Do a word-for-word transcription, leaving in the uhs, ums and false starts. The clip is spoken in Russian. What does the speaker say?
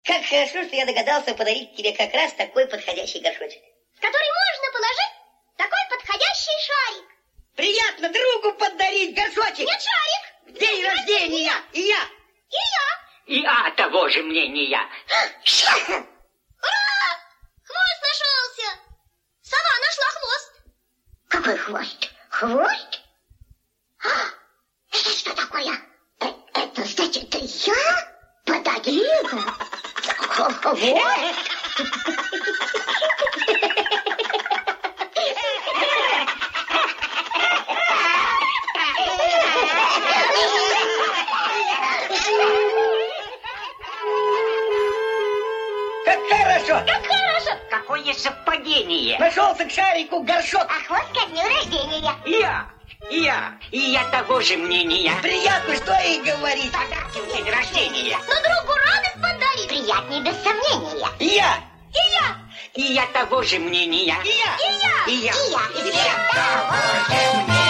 Как хорошо, что я догадался подарить тебе как раз такой подходящий горшочек. В который можно положить такой подходящий шарик. Приятно другу подарить горшочек. Нет, шарик. День, День рождения. рождения. И я. И я. И я того же мнения. Ура! Хвост нашелся. Сова нашла хвост. Какой хвост? Хвост? А, это что такое? Э, это значит, я подарила хвост? Как хорошо! Как хорошо! Какое совпадение! Нашелся к шарику горшок. А хвост ко дню рождения. Я, я, и я того же мнения. Приятно, что и говорить. Подарки в день рождения. Но другу радость подарить. Приятней без сомнения. И я. И я. И я того же мнения. И я. И я. И я. И я. И я того же мнения.